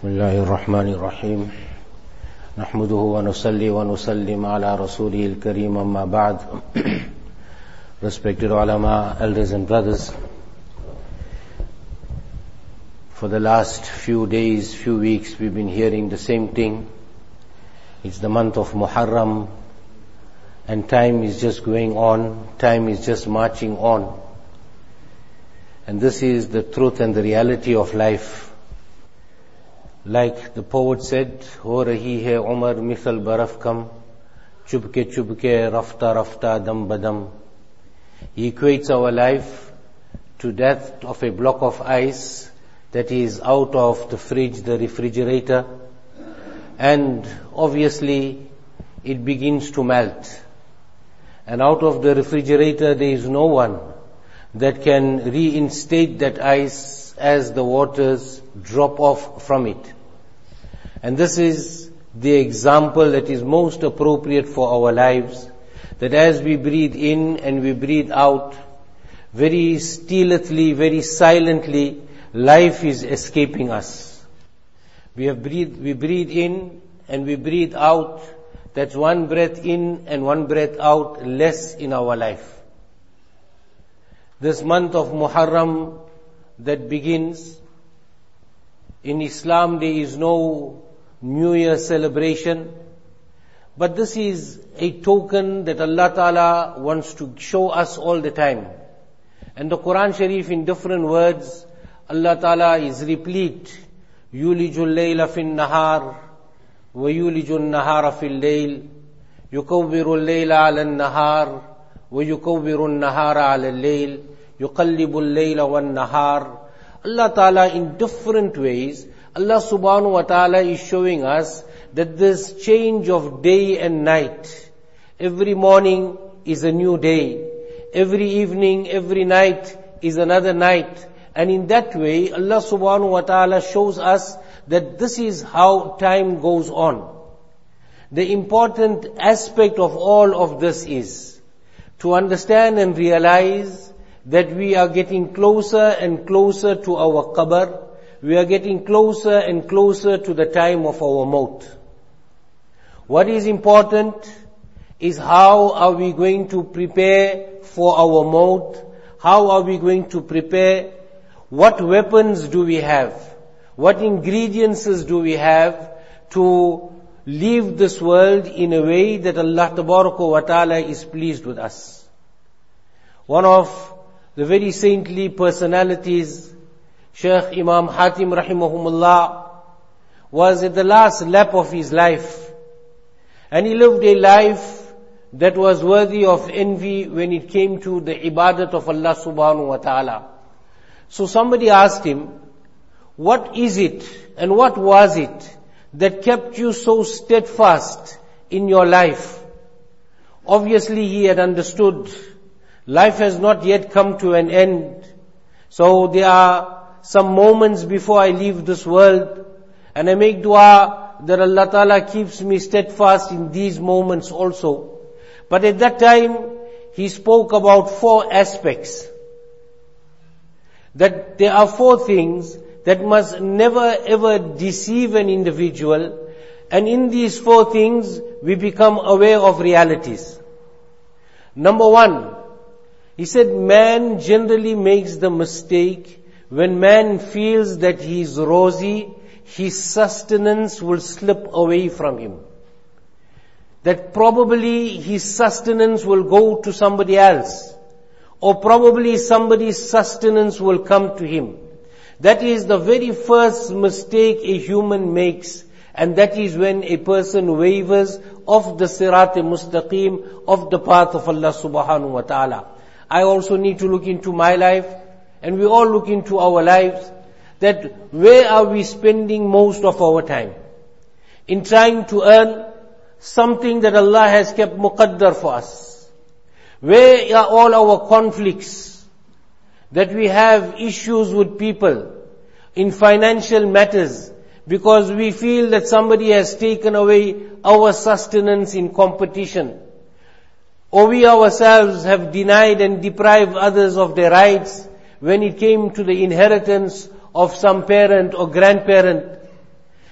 بسم الله الرحمن الرحيم نحمده ونصلي ونسلم على رسوله الكريم أما بعد. Respected ulama, elders and brothers, for the last few days, few weeks, we've been hearing the same thing. It's the month of Muharram, and time is just going on, time is just marching on. And this is the truth and the reality of life. Like the poet said, ho rahi hai umar mithal baraf kam, chubke rafta rafta dam badam. He equates our life to that of a block of ice that is out of the fridge, the refrigerator, and obviously it begins to melt. And out of the refrigerator there is no one that can reinstate that ice as the waters drop off from it. And this is the example that is most appropriate for our lives, that as we breathe in and we breathe out, very stealthily, very silently, life is escaping us. We breathe in and we breathe out. That's one breath in and one breath out less in our life. This month of Muharram that begins, in Islam there is no New Year celebration, but this is a token that Allah Ta'ala wants to show us all the time. And the Quran Sharif, in different words, Allah Ta'ala is replete. Yulijul layla fin nahar wa yulijul nahara fil layl yukawwirul layla ala nahar wa yukawwirul nahara ala layl yuqallibul layla wan nahar. Allah Ta'ala, in different ways, Allah Subhanahu wa Ta'ala is showing us that this change of day and night, every morning is a new day, every evening, every night is another night. And in that way, Allah Subhanahu wa Ta'ala shows us that this is how time goes on. The important aspect of all of this is to understand and realize that we are getting closer and closer to our qabr. We are getting closer and closer to the time of our maut. What is important is how are we going to prepare for our maut? How are we going to prepare? What weapons do we have? What ingredients do we have to leave this world in a way that Allah Tabaraka wa Ta'ala is pleased with us? One of the very saintly personalities, Shaykh Imam Hatim rahimahumullah, was at the last lap of his life. And he lived a life that was worthy of envy when it came to the ibadat of Allah subhanahu wa ta'ala. So somebody asked him, what is it and what was it that kept you so steadfast in your life? Obviously he had understood life has not yet come to an end. So there are some moments before I leave this world, and I make dua that Allah Ta'ala keeps me steadfast in these moments also. But at that time, he spoke about 4 aspects. That there are 4 things that must never ever deceive an individual, and in these 4 things, we become aware of realities. Number 1, he said, man generally makes the mistake when man feels that he is rosy, his sustenance will slip away from him. That probably his sustenance will go to somebody else, or probably somebody's sustenance will come to him. That is the very first mistake a human makes, and that is when a person wavers off the sirat-e-mustaqim, of the path of Allah subhanahu wa ta'ala. I also need to look into my life, and we all look into our lives, that where are we spending most of our time? In trying to earn something that Allah has kept muqaddar for us. Where are all our conflicts? That we have issues with people in financial matters because we feel that somebody has taken away our sustenance in competition. Or we ourselves have denied and deprived others of their rights when it came to the inheritance of some parent or grandparent.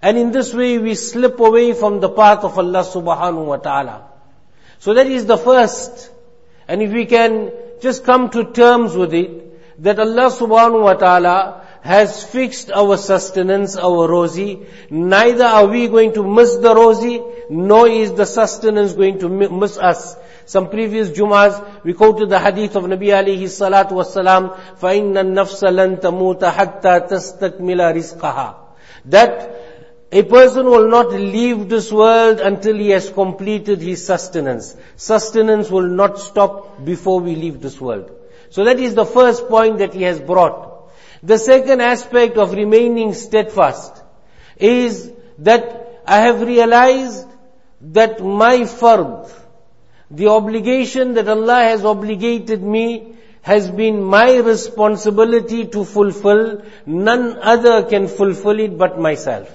And in this way we slip away from the path of Allah subhanahu wa ta'ala. So that is the first. And if we can just come to terms with it, that Allah subhanahu wa ta'ala has fixed our sustenance, our rozi. Neither are we going to miss the rozi, nor is the sustenance going to miss us. Some previous Jum'ahs, we quoted the hadith of Nabi alayhi salatu wassalam, فَإِنَّ النَّفْسَ لَن تَمُوتَ حَتَّى تَسْتَكْمِلَ رِزْقَهَا. That a person will not leave this world until he has completed his sustenance. Sustenance will not stop before we leave this world. So that is the first point that he has brought. The second aspect of remaining steadfast is that I have realized that my fard, the obligation that Allah has obligated me, has been my responsibility to fulfill. None other can fulfill it but myself.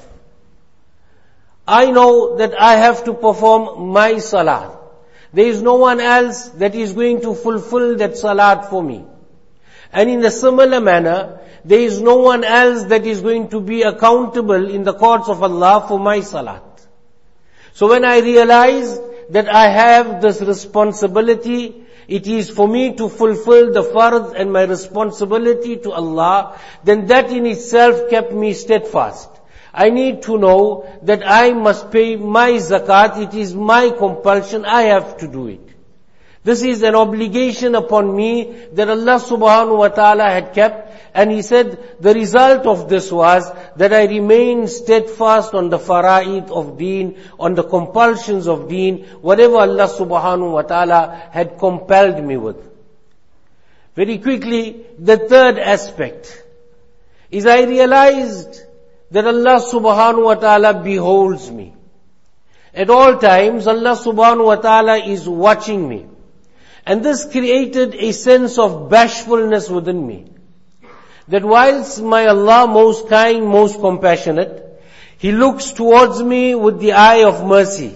I know that I have to perform my salat. There is no one else that is going to fulfill that salat for me. And in a similar manner, there is no one else that is going to be accountable in the courts of Allah for my salat. So when I realize that I have this responsibility, it is for me to fulfill the fard and my responsibility to Allah, then that in itself kept me steadfast. I need to know that I must pay my zakat. It is my compulsion. I have to do it. This is an obligation upon me that Allah subhanahu wa ta'ala had kept. And He said, the result of this was that I remained steadfast on the fara'id of deen, on the compulsions of deen, whatever Allah subhanahu wa ta'ala had compelled me with. Very quickly, the third aspect is I realized that Allah subhanahu wa ta'ala beholds me. At all times, Allah subhanahu wa ta'ala is watching me. And this created a sense of bashfulness within me. That whilst my Allah most kind, most compassionate, He looks towards me with the eye of mercy.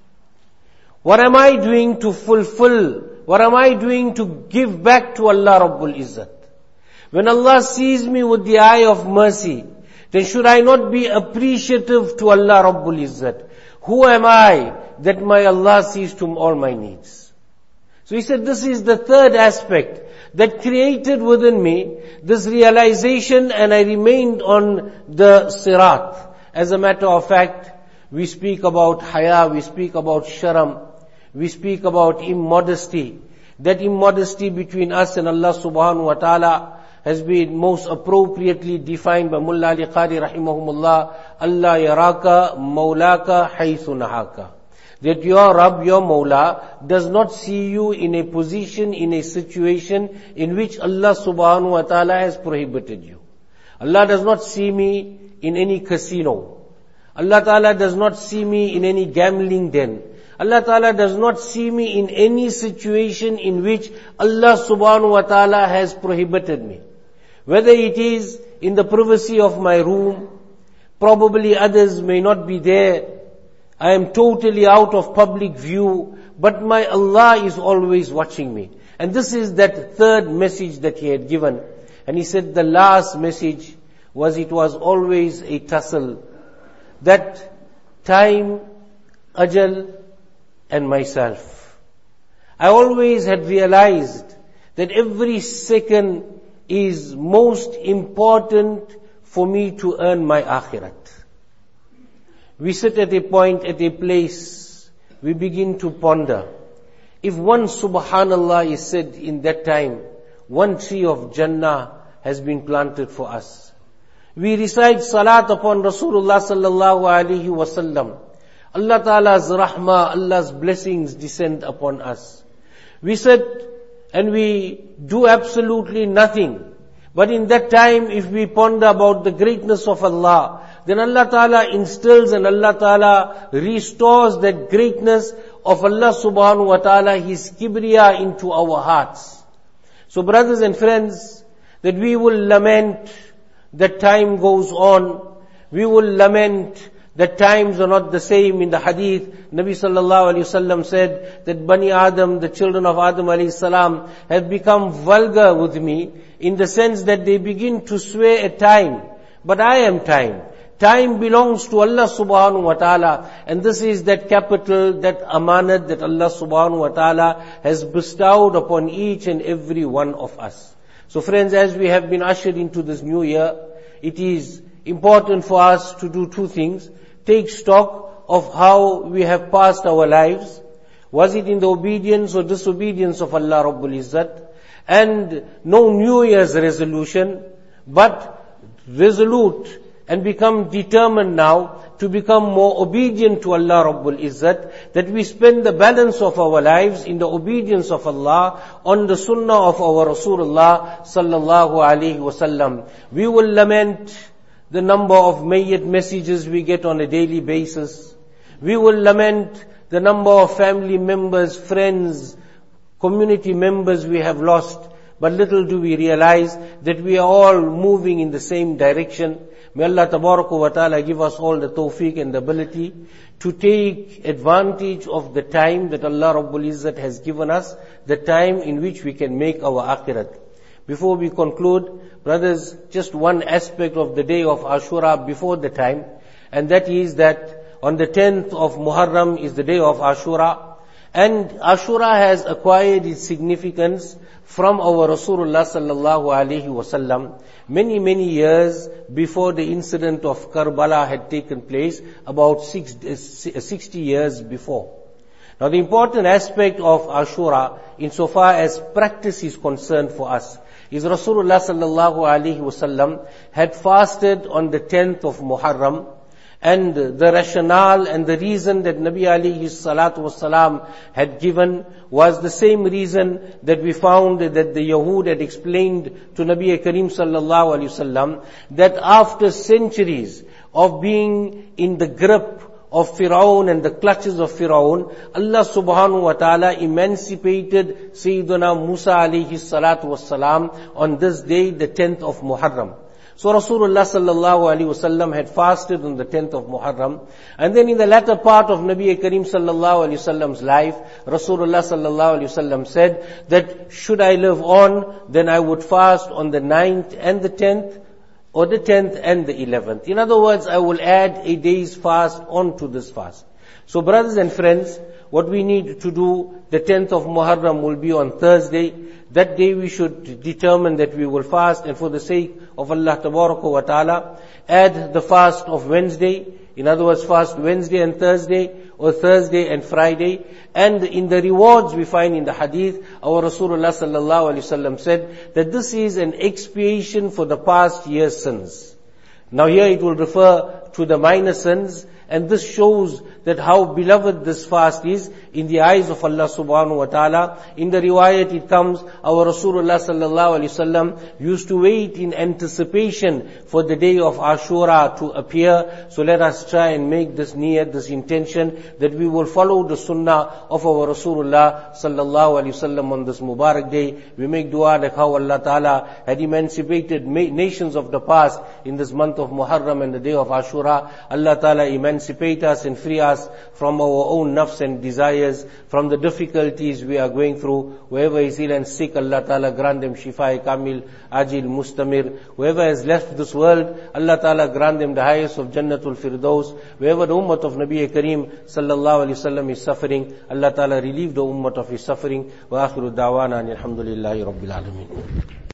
What am I doing to fulfill? What am I doing to give back to Allah Rabbul Izzat? When Allah sees me with the eye of mercy, then should I not be appreciative to Allah Rabbul Izzat? Who am I that my Allah sees to all my needs? So he said, this is the third aspect that created within me this realization, and I remained on the sirat. As a matter of fact, we speak about haya, we speak about sharam, we speak about immodesty. That immodesty between us and Allah subhanahu wa ta'ala has been most appropriately defined by Mullah Ali Qari rahimahumullah, Allah yaraka maulaka haythu nahaka. That your Rabb, your Mawla, does not see you in a position, in a situation in which Allah subhanahu wa ta'ala has prohibited you. Allah does not see me in any casino. Allah ta'ala does not see me in any gambling den. Allah ta'ala does not see me in any situation in which Allah subhanahu wa ta'ala has prohibited me. Whether it is in the privacy of my room, probably others may not be there, I am totally out of public view, but my Allah is always watching me. And this is that third message that He had given. And He said the last message was, it was always a tussle. That time, ajal, and myself. I always had realized that every second is most important for me to earn my akhirat. We sit at a point, at a place, we begin to ponder. If one subhanallah is said in that time, one tree of Jannah has been planted for us. We recite salat upon Rasulullah sallallahu alaihi wasallam. Allah Ta'ala's rahmah, Allah's blessings descend upon us. We sit and we do absolutely nothing. But in that time, if we ponder about the greatness of Allah, then Allah Ta'ala instills and Allah Ta'ala restores that greatness of Allah subhanahu wa ta'ala, His kibriya into our hearts. So brothers and friends, that we will lament that time goes on. We will lament that times are not the same. In the hadith, Nabi sallallahu alayhi wasallam said that Bani Adam, the children of Adam alayhi salam, have become vulgar with me, in the sense that they begin to swear at time. But I am time. Time belongs to Allah subhanahu wa ta'ala, and this is that capital, that amanat that Allah subhanahu wa ta'ala has bestowed upon each and every one of us. So friends, as we have been ushered into this new year, it is important for us to do two things. Take stock of how we have passed our lives. Was it in the obedience or disobedience of Allah Rabbul Izzat? And no New Year's resolution, but resolute and become determined now to become more obedient to Allah Rabbul Izzat, that we spend the balance of our lives in the obedience of Allah on the sunnah of our Rasulullah sallallahu alaihi wasallam. We will lament the number of mayyat messages we get on a daily basis. We will lament the number of family members, friends, community members we have lost. But little do we realize that we are all moving in the same direction. May Allah Tabaraka wa Ta'ala give us all the tawfiq and the ability to take advantage of the time that Allah Rabbul Izzat has given us, the time in which we can make our akhirat. Before we conclude, brothers, just one aspect of the day of Ashura before the time, and that is that on the 10th of Muharram is the day of Ashura, and Ashura has acquired its significance from our Rasulullah sallallahu alaihi wasallam many years before the incident of Karbala had taken place, about 60 years before. Now the important aspect of Ashura, insofar as practice is concerned for us, is Rasulullah sallallahu alaihi wasallam had fasted on the 10th of Muharram, and the rationale and the reason that Nabi alayhi salatu wasalam had given was the same reason that we found that the Yahud had explained to Nabi Karim sallallahu alayhi wasallam, that after centuries of being in the grip of Firaun and the clutches of Firaun, Allah subhanahu wa ta'ala emancipated Sayyidina Musa alayhi salatu wasalam on this day, the 10th of Muharram. So Rasulullah sallallahu alaihi wasallam had fasted on the 10th of Muharram, and then in the latter part of Nabi Karim sallallahu alaihi wasallam's life, Rasulullah sallallahu alaihi wasallam said that should I live on, then I would fast on the 9th and the 10th, or the 10th and the 11th. In other words, I will add a day's fast onto this fast. So brothers and friends, what we need to do, the 10th of Muharram will be on Thursday. That day we should determine that we will fast, and for the sake of Allah Tabaraka wa Ta'ala, add the fast of Wednesday. In other words, fast Wednesday and Thursday, or Thursday and Friday. And in the rewards we find in the hadith, our Rasulullah sallallahu alaihi wasallam said that this is an expiation for the past year's sins. Now here it will refer to the minor sins, and this shows that how beloved this fast is in the eyes of Allah subhanahu wa ta'ala. In the riwayat it comes, our Rasulullah sallallahu alaihi wasallam used to wait in anticipation for the day of Ashura to appear. So let us try and make this niyat, this intention, that we will follow the sunnah of our Rasulullah sallallahu alaihi wasallam on this Mubarak day. We make dua like how Allah ta'ala had emancipated nations of the past in this month of Muharram and the day of Ashura. Allah ta'ala emancipate us and free us from our own nafs and desires, from the difficulties we are going through. Whoever is ill and sick, Allah Ta'ala grant them shifa kamil, ajil, mustamir. Whoever has left this world, Allah Ta'ala grant them the highest of Jannatul Firdaus. Wherever the ummah of Nabi Kareem sallallahu alaihi wasallam is suffering, Allah Ta'ala relieve the ummah of his suffering. Wa akhiru da'wana alhamdulillahi rabbil alameen.